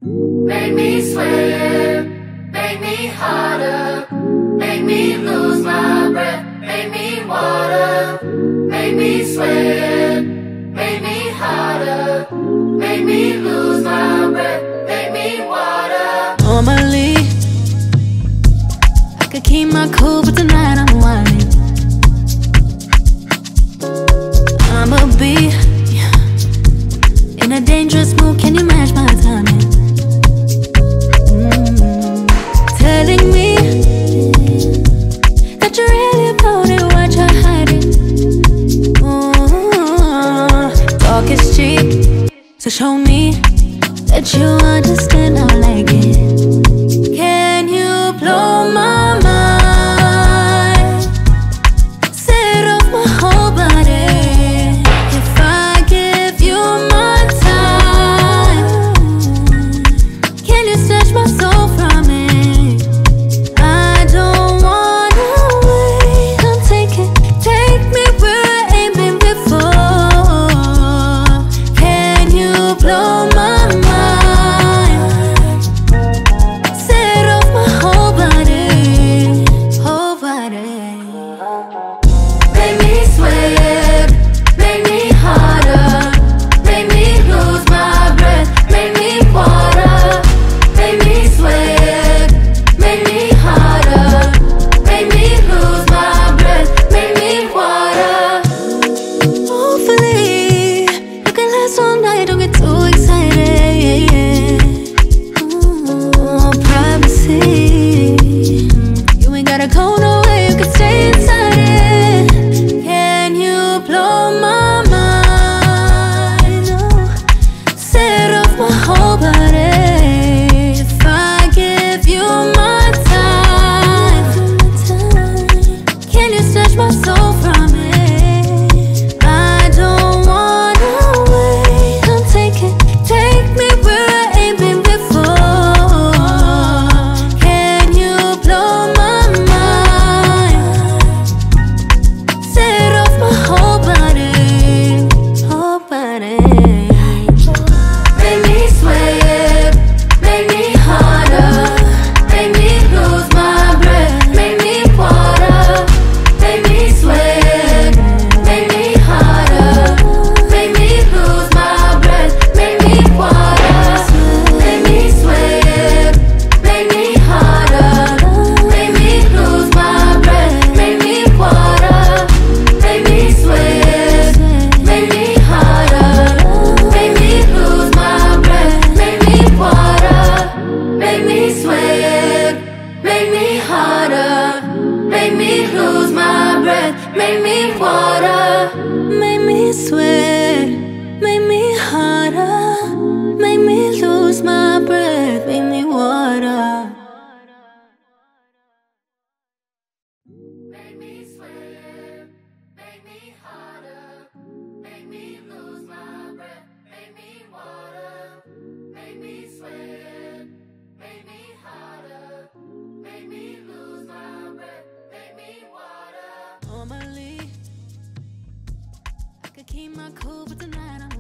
Make me sweat, make me harder, make me lose my breath, make me water, make me sweat, make me harder, make me lose my breath, make me water. Normally, I could keep my cool, but tonight I'm whining. I'ma be in a dangerous mood, can you match my timing? Telling me that you're really about it, what you're hiding. Talk is cheap, so show me that you understand how I like it. Can you blow my mind? Set off my whole body. If I give you my time, can you snatch my soul from it? I don't wanna wait. Come take me where I ain't been before. Can you blow my mind? Set off my whole body, whole body. Make me sweat, make me harder, make me lose my breath, make me water, make me sweat, make me harder, make me lose my breath, make me water. Hopefully, you can last all night, don't get too excited. Privacy, you ain't gotta go nowhere, you can stay inside it. Can you blow my mind? Set off my whole body. If I give you my time, can you snatch my soul from it? I don't wanna wait. Come take me where I ain't been before. Can you blow my mind? Set off my whole body, whole body. Make me sweat, make me harder, make me lose my breath, make me water, make me sweat, make me harder, make me lose my breath, make me water. Make me sweat, make me harder, make me lose my breath, make me water, make me sweat, make me harder, make me lose my breath, make me water. Make me sweat, make me harder, make me lose my breath, make me water. Make me sweat, make me harder, make me lose my breath, make me water. Make me sweat, make me harder, make me lose my breath, make me water. Make me sweat, make me harder, make me lose my breath, make me water. Normally, I could keep my cool, but tonight I'm